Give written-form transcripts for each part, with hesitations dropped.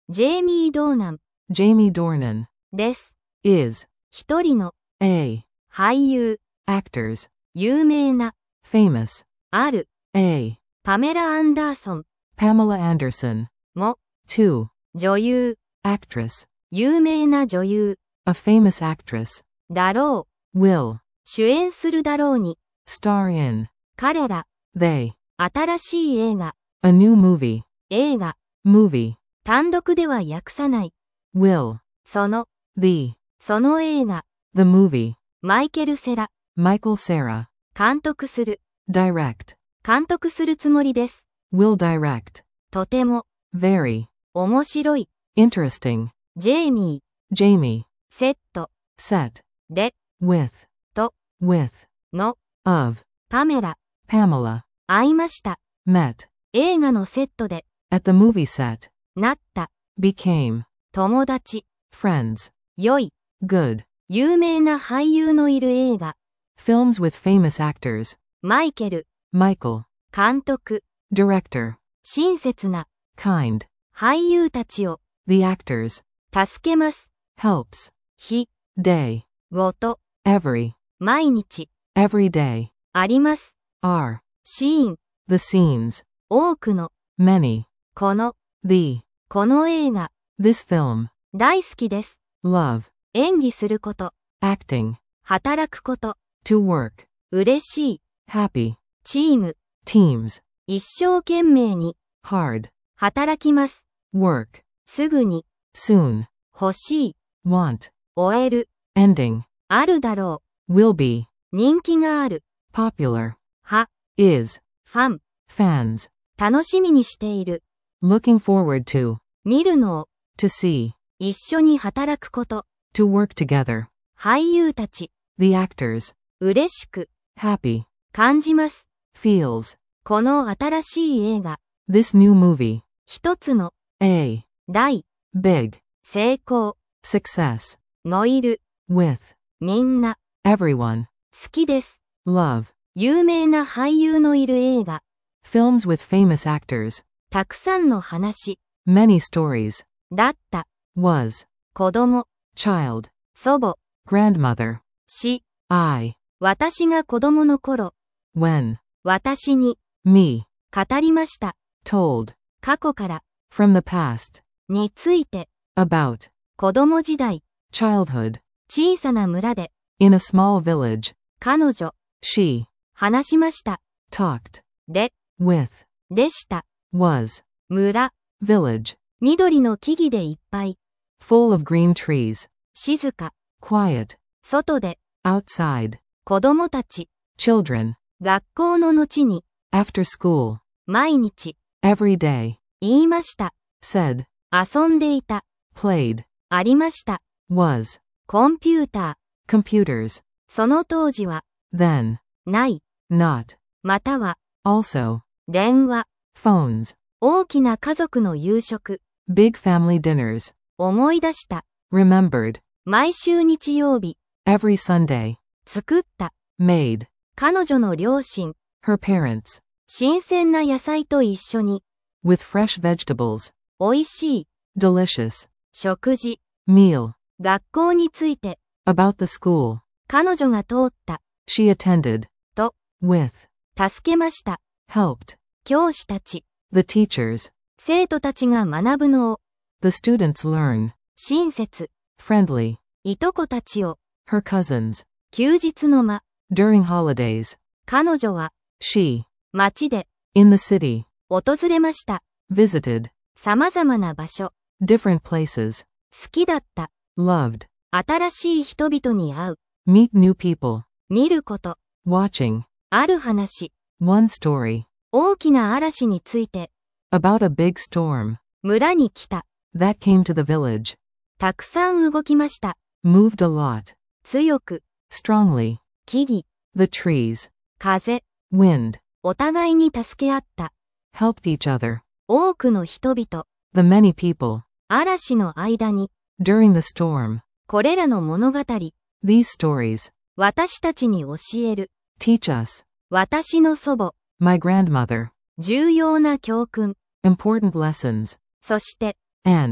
ジェイミー・ドーナン Jamie Dornan です。 is 一人の a 俳優、 actors 有名な famous ある a パメラ・アンダーソン Pamela Anderson も 2 女優、 actress 有名な女優 a famous actress だろう、 will 主演するだろうに star in 彼ら they 新しい映画、 a new movie 映画 movie 単独では訳さない。 will その the その映画 the movie マイケル・セラ Michael Cera 監督する direct 監督するつもりです。 will direct とても very 面白い interesting ジェイミー Jamie セット set で with と with の of パメラ Pamela 会いました。 met 映画のセットで at the movie set なった became 友達 friends 良い good 有名な俳優のいる映画 films with famous actors マイケル Michael 監督 director 親切な kind 俳優たちを the actors 助けます。 helps 日 day ごと every 毎日 every day あります。 are シーン the scenes 多くの many この the この映画 this film 大好きです。 love 演技すること acting 働くこと to work 嬉しい happy チーム teams 一生懸命に hard 働きます。 work すぐに soon 欲しい want 終える ending あるだろ will be う人気がある popular は is ファン fans 楽しみにしている looking forward to 見るのを to see 一緒に働くこと to work together 俳優たち the actors 嬉しく happy 感じます。 feels この新しい映画 this new movie 一つの a 大 big 成功 success のいる with みんな everyone 好きです。 love 有名な俳優のいる映画 films with famous actors たくさんの話 many stories だった was 子供 child 祖母 grandmother し I 私が子供の頃 when 私に me 語りました。 told 過去から from the past について about 子供時代 childhood 小さな村で in a small village 彼女 she 話しました。 talked で with でした。 was 村 village 緑の木々でいっぱい full of green trees 静か quiet 外で outside 子供たち children 学校の後に after school 毎日 every day 言いました。 said 遊んでいた played ありました。 was コンピューター computers その当時は then ない not または also 電話 phones 大きな家族の夕食 big family dinners 思い出した。 remembered 毎週日曜日 every Sunday 作った made 彼女の両親 her parents 新鮮な野菜と一緒に with fresh vegetables 美味しい delicious 食事 meal 学校について about the school 彼女が通った she attended と with 助けました。 helped 教師たち the teachers 生徒たちが学ぶのを the students learn 親切 friendly いとこたちを her cousins 休日の間 during holidays 彼女は she 街で in the city 訪れました。 visited 様々な場所 different places 好きだった loved 新しい人々に会う meet new people 見ること watching ある話 one story 大きな嵐について about a big storm 村に来た that came to the village たくさん動きました。 moved a lot 強く strongly 木々 the trees 風 wind お互いに助け合った。 helped each other 多くの人々 the many people 嵐の間に during the storm これらの物語 these stories 私たちに教える teach us 私の祖母 my grandmother 重要な教訓 important lessons そして and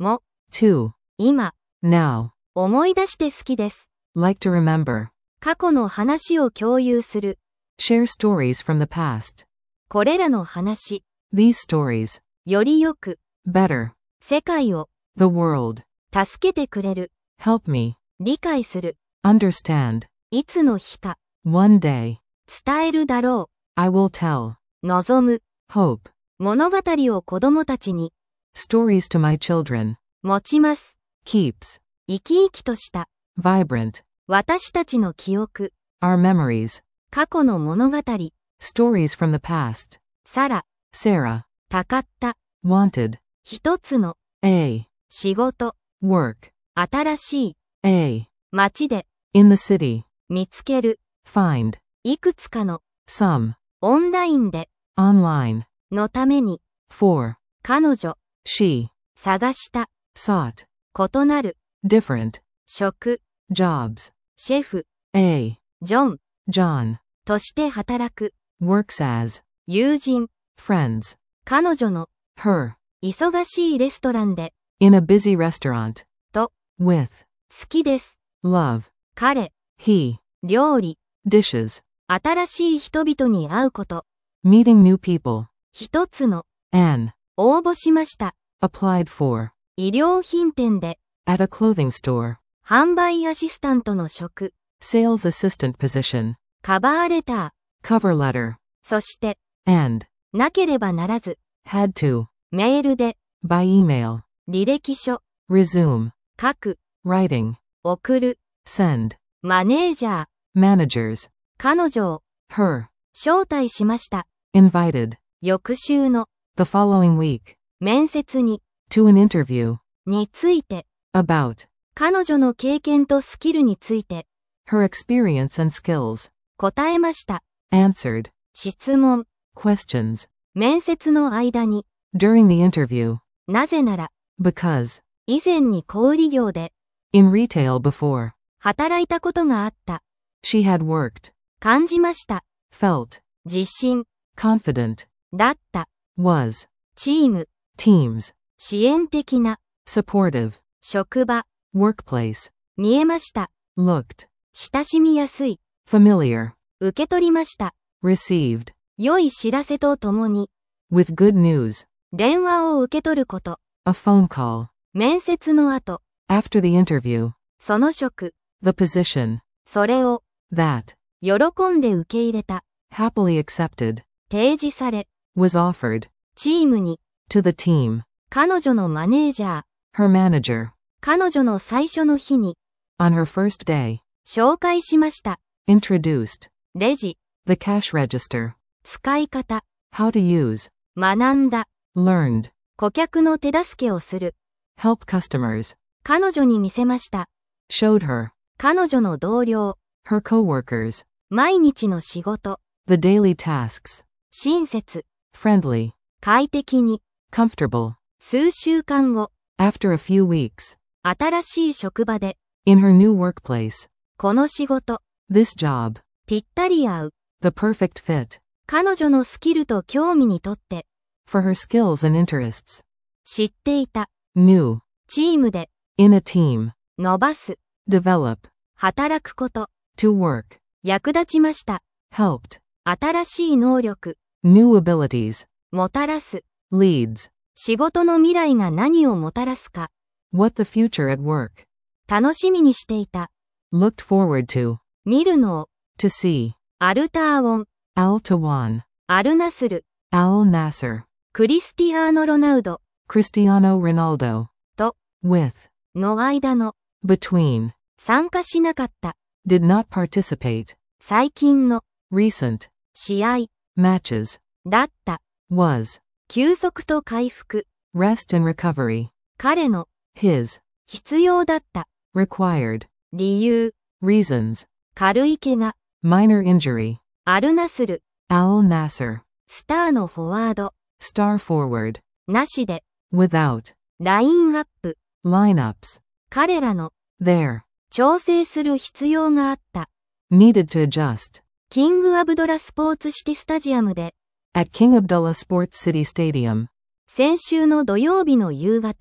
も、 to, 今、 now, 思い出して好きです。 like to remember, 過去の話を共有する。 share stories from the past. これらの話、 These stories, よりよく、 better, 世界を、 the world, 助けてくれる。 help me, 理解する。 understand, いつの日か、 one day, 伝えるだろ I will tell, う。望む。 hope, 物語を子供たちに、 stories to my children, 持ちます。 keeps, 生き生きとした。 vibrant, 私たちの記憶。 our memories, 過去の物語。 stories from the past, さら、 Sarah, たかった。 wanted, 一つの、 a, 仕事。 work, 新しい。 a, 街で、 in the city, 見つける。 find, いくつかの、 some, オンラインで、 online, のために、 for, 彼女、 she, 探した。 sought, 異なる。 different, 職。 jobs, シェフ。 a, ジョン。 John, として働く。 works as, 友人。 friends, 彼女の、 her, 忙しいレストランで、 in a busy restaurant, と、 with, 好きです。 love, 彼。 he, 料理。 dishes, 新しい人々に会うこと。 meeting new people, 一つの、 an, 応募しました。 applied for, 衣料品店で、 at a clothing store, 販売アシスタントの職。 sales assistant position, カバーレター。 cover letter, そして、 and, なければならず、 had to, メールで、 by email, 履歴書。 resume, 書く。 writing, 送る。 send, マネージャー。 managers, 彼女を、 her, 招待しました。 invited, 翌週の、 the following week, 面接に、 to an interview, について、 about, 彼女の経験とスキルについて、 her experience and skills, 答えました。 answered, 質問。 questions, 面接の間に、 during the interview, なぜなら、 because, 以前に小売業で、 in retail before, 働いたことがあった。 she had worked, 感じました。 felt, 自信。 confident, だった。 was, チーム。 teams, 支援的な。 supportive, 職場。 workplace, 見えました。 looked, 親しみやすい。 familiar, 受け取りました。 received, 良い知らせとともに、 with good news, 電話を受け取ること。 a phone call, 面接の後、 after the interview, その職。 the position, それを、 that, 喜んで受け入れた。 happily accepted, 提示され、 was offered, チームに、 to the team, 彼女のマネージャー。 her manager, 彼女の最初の日に、 on her first day, 紹介しました。 introduced, レジ。 the cash register, 使い方。 how to use, 学んだ。 learned, 顧客の手助けをする。 help customers, 彼女に見せました。 showed her, 彼女の同僚。 her coworkers, 毎日の仕事。 the daily tasks, 親切。 friendly, 快適に。 comfortable, 数週間後。 after a few weeks, 新しい職場で。 in her new workplace, この仕事。 this job, ぴったり合う。 the perfect fit, 彼女のスキルと興味にとって。 for her skills and interests, 知っていた。 new, チームで。 in a team, 伸ばす。 develop, 働くこと。 to work, 役立ちました。 helped, 新しい能力。 new abilities, もたらす。 leads, 仕事の未来が何をもたらすか。 what the future at work, 楽しみにしていた。 looked forward to, 見るのを。 to see, アルターオン。 Al Tawan, アルナスル。 Al Nasser, クリスティアーノ・ロナウド。 Cristiano Ronaldo, と、 with, の間の。 between, 参加しなかった。 did not participate, 最近の。 recent, 試合。 matches, だった。 was, 休息と回復。 rest and recovery, 彼の。 his, 必要だった。 required, 理由。 reasons, 軽い怪我。 minor injury, アルナスル。 Al Nasser, スターのフォワード。 star forward, なしで。 without, ラインアップ。 lineups, 彼らの。 there, 調整する必要があった。 needed to adjust, キングアブドラスポーツシティスタジアムで。 at King Abdullah Sports City Stadium, 先週の土曜日の夕方。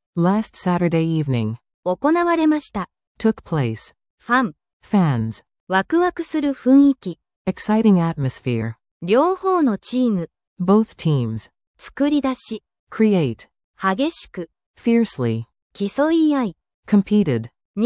Last Saturday evening. 行われました。 Took place. ファン、 Fans. ワクワクする雰囲気。 Exciting atmosphere. 両方のチーム、 Both teams. 作り出し、 Create. 激しく、 Fiercely. 競い合い。 Competed.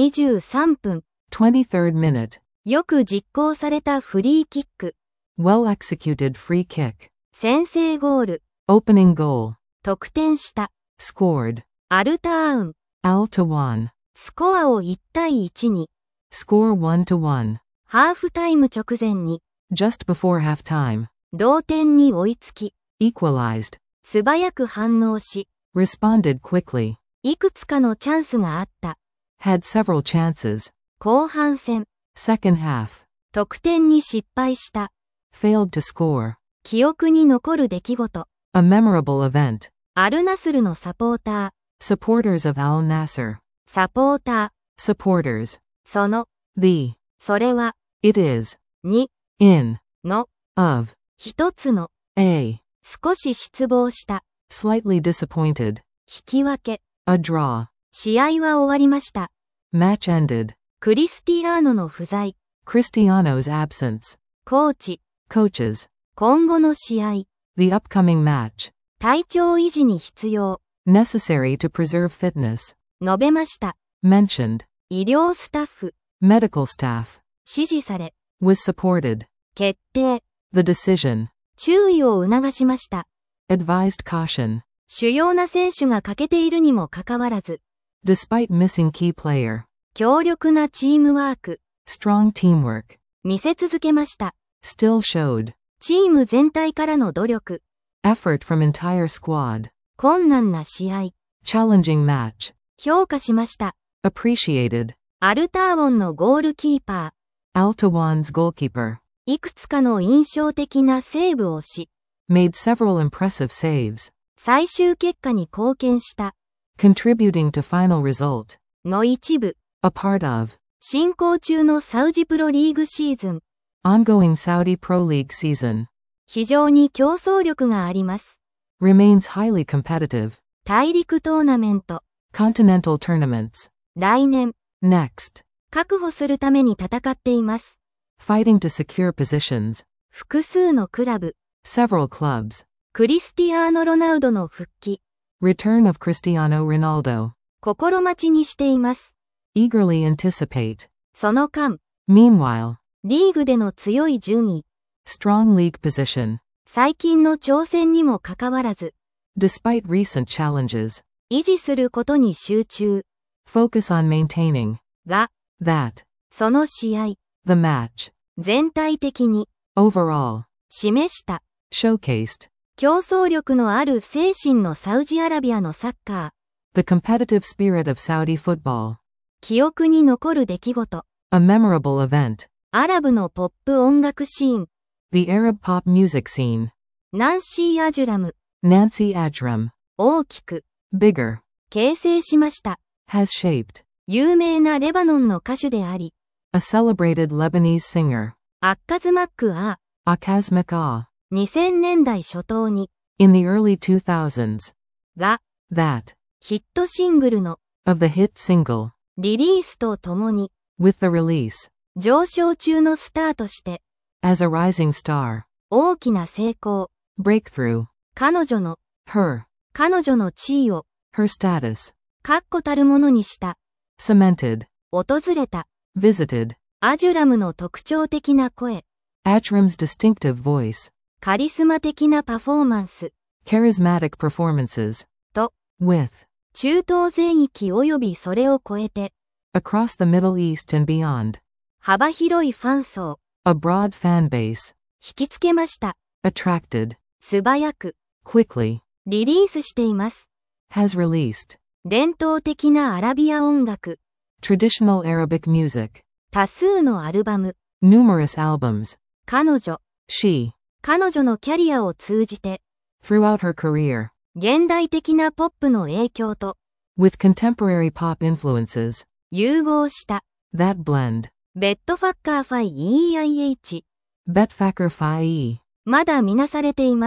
23分、 23rd minute. よく実行されたフリーキック。 Well executed free kick. 先制ゴール、 Opening goal. 得点した。 Scored. アルターウン、 Al to 1. スコアを1対1に。 Score 1 to 1. ハーフタイム直前に、 Just before halftime. 同点に追いつき、 Equalized. 素早く反応し、 Responded quickly. いくつかのチャンスがあった。 Had several chances. 後半戦、 Second half. 得点に失敗した。 Failed to score. 記憶に残る出来事。 A memorable event. アルナスルのサポーター、 Supporters of Al Nasser. サポーター、 Supporters. その、 The. それは、 It is. に、 In. の、 Of. 一つの、 A. 少し失望した。 Slightly disappointed. 引き分け。 A draw. 試合は終わりました。 Match ended. クリスティアーノの不在。 Cristiano's absence. コーチ、 Coaches. 今後の試合。 The upcoming match. 体調維持に必要。 Necessary to preserve fitness. 述べました。 Mentioned. 医療スタッフ、 Medical staff. 指示され、 Was supported. 決定、 The decision. 注意を促しました。 Advised caution. 主要な選手が欠けているにもかかわらず、 Despite missing key player. 強力なチームワーク、 Strong teamwork. 見せ続けました。 Still showed. チーム全体からの努力、 Effort from entire squad. 困難な試合、 Challenging match. 評価しました。 Appreciated. アルターウォンのゴールキーパー、 Altawan's goalkeeper. いくつかの印象的なセーブをし、 Made several impressive saves. 最終結果に貢献した、 Contributing to final result. の一部、 A part of. 進行中のサウジプロリーグシーズン、 Ongoing Saudi Pro League season. 非常に競争力があります。 Remains highly competitive. 大陸トーナメント、 Continental tournaments. 来年、 Next. 確保するために戦っています。 Fighting to secure positions. 複数のクラブ、 Several clubs. クリスティアーノ・ロナウドの復帰、 Return of Cristiano Ronaldo. 心待ちにしています。 Eagerly anticipate. その間、 Meanwhile. リーグでの強い順位、 Strong league position. 最近の挑戦にもかかわらず、 Despite recent challenges. 維持することに集中、 Focus on maintaining. が、 That. その試合、 The match. 全体的に、 Overall. 示した、 Showcased. 競争力のある精神のサウジアラビアのサッカー、 The competitive spirit of Saudi football. 記憶に残る出来事、 A memorable event. アラブのポップ音楽シーン、 The Arab pop music scene. ナンシー・アジュラム、 Nancy Ajram. 大きく、 Bigger. 形成しました。 Has shaped. 有名なレバノンの歌手であり、 A celebrated Lebanese singer. アッカズ・マック・ア Akaz Makah. ー、2000年代初頭に、 In the early 2000s. が、 That. ヒットシングルの Of the hit single. リリースとともに、 With the release. 上昇中のスターとして、 As a rising star. 大きな成功、 Breakthrough. 彼女の Her. 彼女の地位を、 Her status. 確固たるものにした、 Cemented. 訪れた、 Visited. アジュラムの特徴的な声、 Ajram's distinctive voice. カリスマ的なパフォーマンス、 Charismatic performances. と、 With. 中東全域及びそれを超えて、 Across the Middle East and beyond. 幅広いファン層、 A broad fan base. 引きつけました。 Attracted. 素早く、 Quickly. リリースしています。 Has released. 伝統的なアラビア音楽、 Traditional Arabic music. 多数のアルバム、 Numerous albums. 彼女、 She. 彼女のキャリアを通じて、 Throughout her career. 現代的なポップの影響と、 With contemporary pop influences. 融合した、 That blend. ベッドファッカーファイ EIH、 Betfaker Fa'i. まだ見なされています。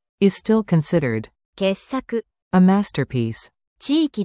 Is still considered. 傑作、 A masterpiece. 地域で、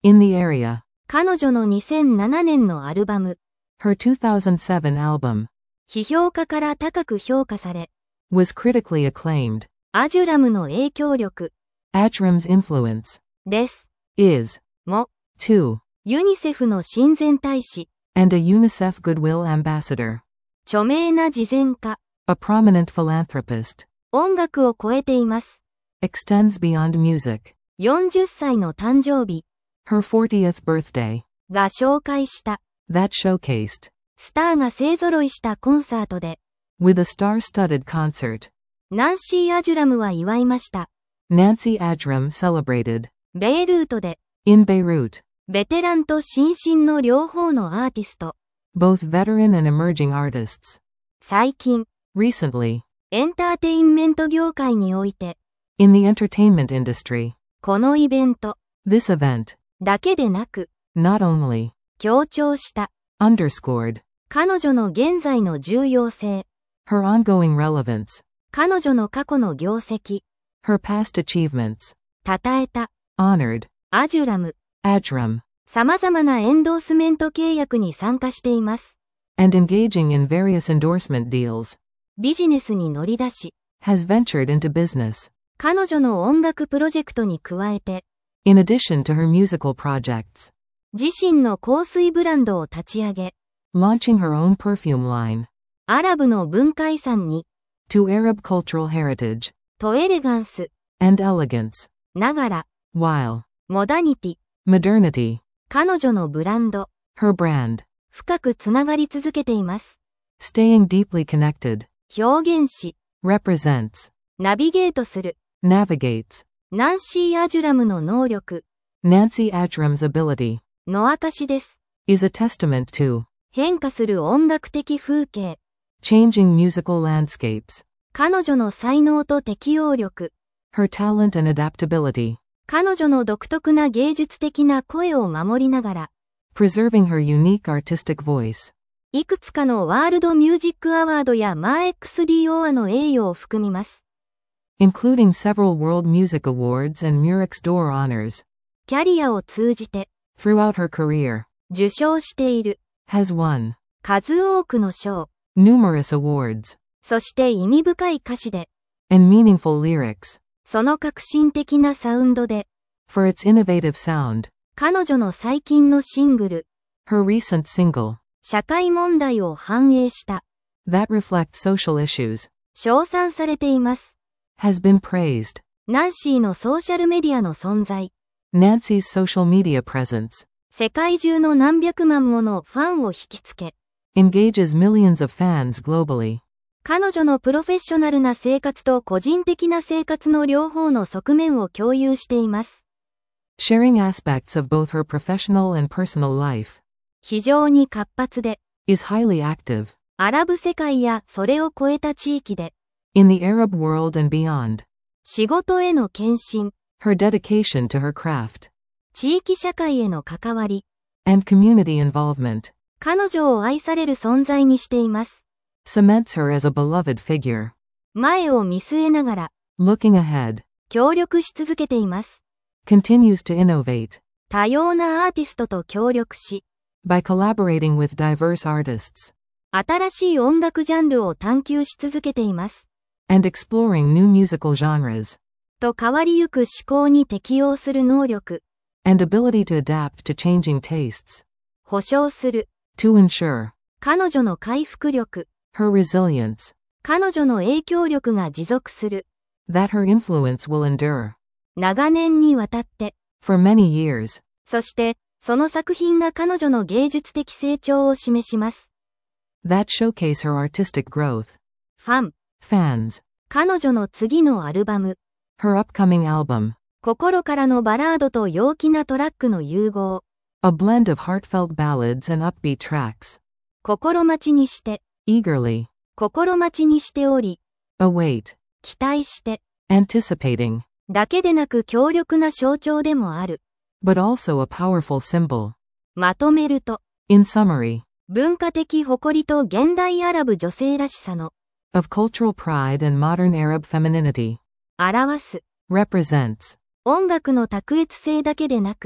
In the area. 彼女の2007年のアルバム、 Her 2007 album 批評家から高く評価され、 was critically acclaimed. アジュラムの影響力 Ajram's influence です。 is, も、 too, ユニセフの親善大使、 and a UNICEF Goodwill Ambassador. 著名な慈善家、 A prominent philanthropist. 音楽を超えています。 Extends beyond music. 40歳の誕生日 Her 40th birthday. が紹介した、 That showcased. スターが勢揃いしたコンサートで、 With a star-studded concert. ナンシー・アジュラムは祝いました。 Nancy Ajram celebrated. ベイルートで、 In Beirut. ベテランと新進の両方のアーティスト。 Both veteran and emerging artists. 最近、 Recently. エンターテインメント業界において、 In the entertainment industry. このイベント This event. だけでなく、 Not only. 強調した。 Underscored. 彼女の現在の重要性。 Her ongoing relevance. 彼女の過去の業績。 Her past achievements. 称えた。 Honored. アジュラム。 Ajram. 様々なエンドースメント契約に参加しています。 And engaging in various endorsement deals. ビジネスに乗り出し、 Has ventured into business. 彼女の音楽プロジェクトに加えて、 In addition to her musical projects. 自身の香水ブランドを立ち上げ、 Launching her own perfume line. アラブの文化遺産に、 To Arab cultural heritage. とエレガンス、 And elegance. ながら、 While. モダニティ、 Modernity. 彼女のブランド、 Her brand. 深くつながり続けています。 Staying deeply connected. 表現し、 Represents. ナビゲートする、 Navigates. ナンシー・アジュラムの能力 Nancy Ajram's ability. の証です。 Is a testament to. 変化する音楽的風景。 Changing musical landscapes. 彼女の才能と適応力。 Her talent and adaptability. 彼女の独特な芸術的な声を守りながら、 Preserving her unique artistic voice. いくつかのワールドミュージックアワードやマー XDO の栄誉を含みます。 Including several World Music Awards and Murex d'Or honors. キャリアを通じて、 Throughout her career. 受賞している。 Has won. 数多くの賞。 Numerous awards. そして意味深い歌詞で、 And meaningful lyrics. その革新的なサウンドで、 For its innovative sound. 彼女の最近のシングル、 Her recent single. 社会問題を反映した、 That reflects social issues. 称賛されています。 Has been praised. ナンシーのソーシャルメディアの存在。 Nancy's social media presence. 世界中の何百万ものファンを引きつけ、 Engages millions of fans globally. 彼女のプロフェッショナルな生活と個人的な生活の両方の側面を共有しています。 Sharing aspects of both her professional and personal life. 非常に活発で、 Is highly active. アラブ世界やそれを超えた地域で、 In the Arab world and beyond. 仕事への献身、 Her dedication to her craft. 地域社会への関わり、 And community involvement. 彼女を愛される存在にしています。 Cements her as a beloved figure. 前を見据えながら、 Looking ahead. 協力し続けています。 Continues to innovate. 多様なアーティストと協力し、 By collaborating with diverse artists. 新しい音楽ジャンルを探求し続けています。 And exploring new musical genres. と変わりゆく思考に適応する能力。 And ability to adapt to changing tastes. 保証する。 To ensure. 彼女の回復力。 Her resilience. 彼女の影響力が持続する。 That her influence will endure. 長年にわたって。 For many years. そして、その作品が彼女の芸術的成長を示します。 That showcase her artistic growth. ファン。 Fans. 彼女の次のアルバム。 Her upcoming album. 心からのバラードと陽気なトラックの融合。 A blend of heartfelt ballads and upbeat tracks. 心待ちにして。 Eagerly. 心待ちにしており。 Await. 期待して。 Anticipating. だけでなく強力な象徴でもある。 But also a powerful symbol. まとめると。 In summary. 文化的誇りと現代アラブ女性らしさの。 Of cultural pride and modern Arab femininity. 表す。 Represents. 音楽の卓越性だけでなく。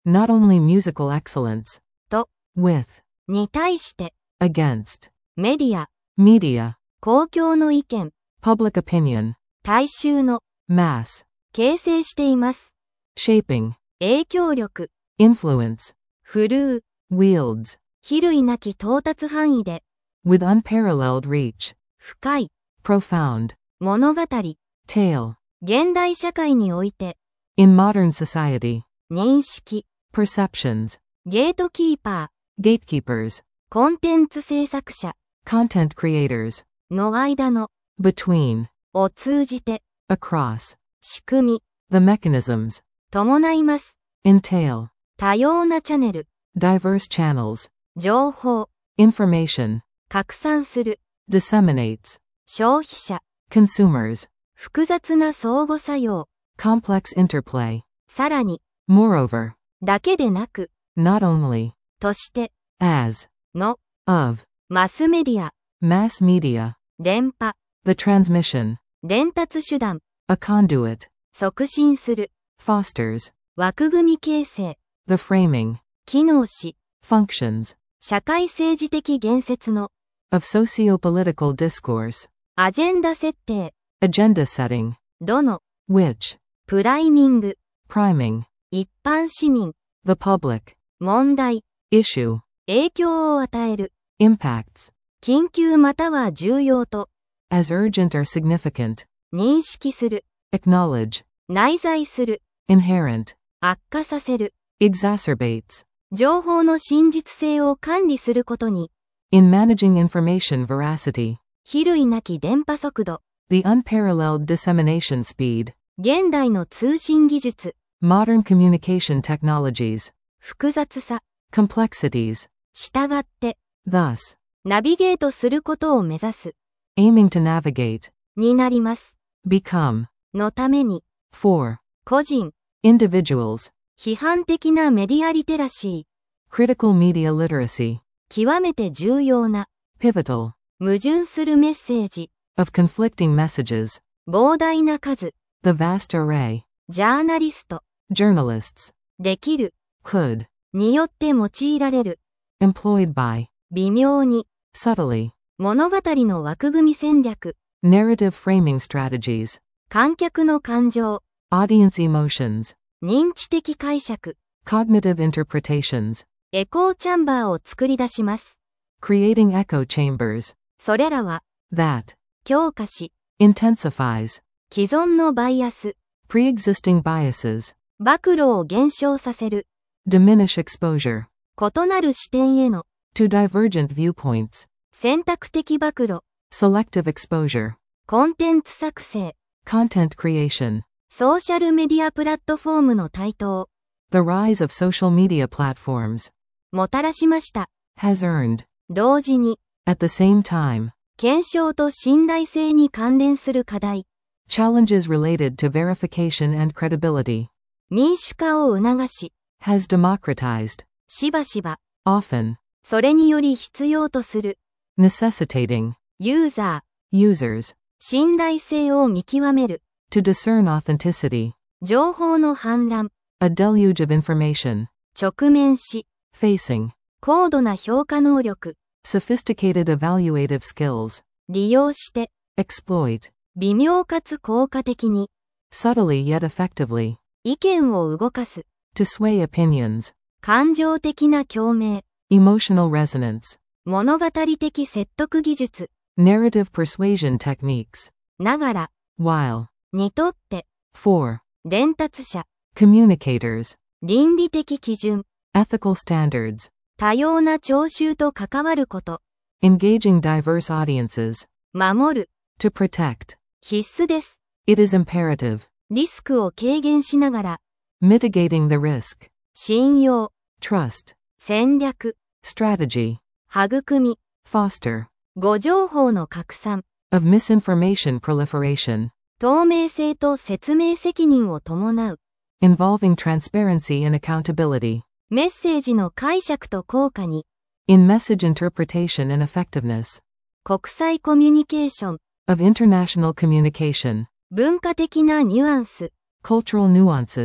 not only musical excellence, と with, に対して against, メディア、 media, 公共の意見、 public opinion, 大衆の mass, 形成しています。 shaping, 影響力、 influence, 振るう、 wields, 比類なき到達範囲で、 with unparalleled reach, 深い、 profound, 物語、 tale, 現代社会において、 in modern society, 認識、 perceptions, ゲートキーパー、 gatekeepers, コンテンツ制作者 content creators, の間の、 between, を通じて、 across, 仕組み、 the mechanisms, 伴います。 entail, 多様なチャネル、 diverse channels, 情報、 information, 拡散する、 disseminates, 消費者、 consumers, 複雑な相互作用、 complex interplay, さらに、 moreover, だけでなく、 not only, として、 as, の、 of, マスメディア、 mass media, 電波、 the transmission, 伝達手段、 a conduit, 促進する、 fosters, 枠組み形成、 the framing, 機能し、 functions, 社会政治的言説の、 of socio-political discourse, アジェンダ設定、 agenda setting, どの、 which, プライミング、 priming, 一般市民、 the public, 問題、 issue, 影響を与える、 impacts, 緊急または重要と、 as urgent or significant, 認識する、 acknowledge, 内在する、 inherent, 悪化させる、 exacerbates, 情報の真実性を管理することに、 in managing information veracity, 比類なき電波速度、 the unparalleled dissemination speed, 現代の通信技術、 modern communication technologies, 複雑さ、 complexities, 従って、 thus, ナビゲートすることを目指す、 aiming to navigate, になります。 become, のために、 for, 個人、 individuals, 批判的なメディアリテラシ critical media literacy, ー、極めて重要な、 pivotal, 矛盾するメッセージ、 of conflicting messages, 膨大な数、 the vast array, ジャーナリスト、 journalists, できる、 could, によって用いられる、 employed by, 微妙に、 subtly, 物語の枠組み戦略、 narrative framing strategies, 観客の感情、 audience emotions, 認知的解釈、 cognitive interpretations, エコーチャンバーを作り出します。 creating echo chambers, それらは、 that, 強化し、 intensifies, 既存のバイアス、 pre-existing biases, 暴露を減少させる、 diminish exposure, 異なる視点への、 to divergent viewpoints, 選択的暴露、 selective exposure, コンテンツ作成、 content creation, ソーシャルメディアプラットフォームの台頭、 the rise of social media platforms, もたらしました。 has earned, 同時に、 at the same time, 検証と信頼性に関連する課題、 challenges related to verification and credibility, 民主化を促し、 has democratized, しばしば、 often, それにより必要とする、 necessitating, ユーザー、 users, 信頼性を見極める、 to discern authenticity, 情報の氾濫、 a deluge of information, 直面し、 facing, 高度な評価能力、 sophisticated evaluative skills, 利用して、 exploit, 微妙かつ効果的に、 subtly yet effectively, 意見を動かす、 to sway opinions, 感情的な共鳴、 emotional resonance, 物語的説得技術、 narrative persuasion techniques, ながら、 while, にとって、 for, 伝達者、 communicators, 倫理的基準、 ethical standards, 多様な聴衆と関わること、 engaging diverse audiences, 守る、 to protect, 必須です。 it is imperative, リスクを軽減しながら、 mitigating the risk, 信用、 trust, 戦略、 strategy, 育み、 foster, 誤情報の拡散、 of misinformation proliferation, 透明性と説明責任を伴う、 involving transparency and accountability, メッセージの解釈と効果に、 in message interpretation and effectiveness, 国際コミュニケーション、 of international communication, 文化的なニュアンス、 cultural nuances,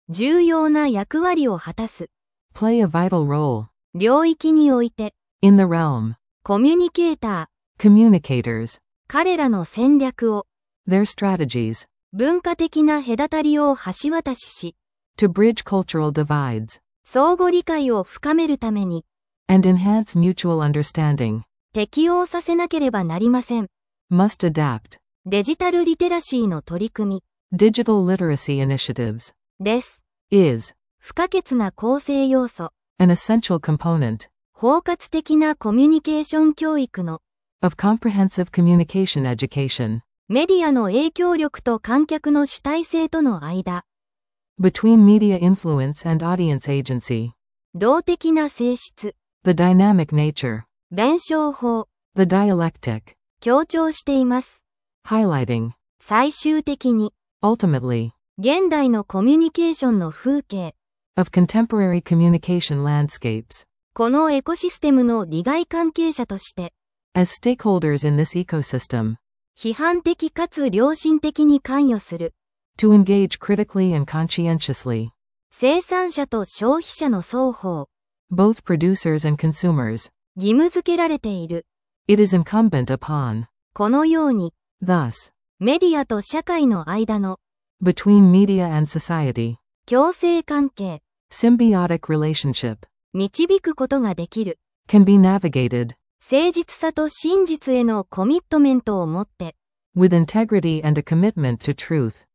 重要な役割を果たす。 play a vital role, 領域において、 in the realm, コミュニケーター、 communicators, 彼らの戦略を、 their strategies, 文化的な隔たりを橋渡しし、 to bridge cultural divides, 相互理解を深めるために、 and enhance mutual understanding, 適応させなければなりません。 must adapt, デジタルリテラシーの取り組み、 digital literacy initiatives, です。 is, 不可欠な構成要素、 an essential component, 包括的なコミュニケーション教育の、 of comprehensive communication education, メディアの影響力と観客の主体性との間、 between media influence and audience agency, 動的な性質、 the dynamic nature, 弁証法、 the dialectic, 強調しています。 highlighting, 最終的に、 ultimately, 現代のコミュニケーションの風景、 of contemporary communication landscapes, このエコシステムの利害関係者として、 as stakeholders in this ecosystem, 批判的かつ良心的に関与する、 to engage critically and conscientiously, 生産者と消費者の双方、 both producers and consumers, 義務付けられている。 it is incumbent upon, このように、 thus, メディアと社会の間の between media and society, 共生関係、 symbiotic relationship, 導くことができる。 can be navigated, 誠実さと真実へのコミットメントを持って、 with integrity and a commitment to truth.